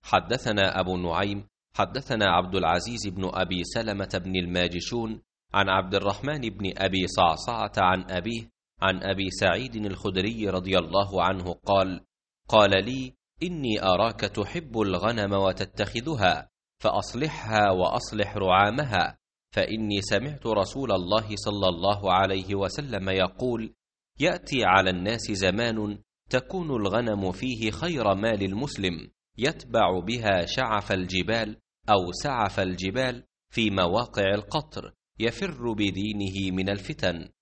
حدثنا أبو نعيم حدثنا عبد العزيز بن أبي سلمة بن الماجشون عن عبد الرحمن بن أبي صعصعة عن أبيه عن أبي سعيد الخدري رضي الله عنه قال: قال لي: إني أراك تحب الغنم وتتخذها، فأصلحها وأصلح رعامها، فإني سمعت رسول الله صلى الله عليه وسلم يقول: يأتي على الناس زمان تكون الغنم فيه خير مال المسلم، يتبع بها شعف الجبال أو سعف الجبال في مواقع القطر، يفر بدينه من الفتن.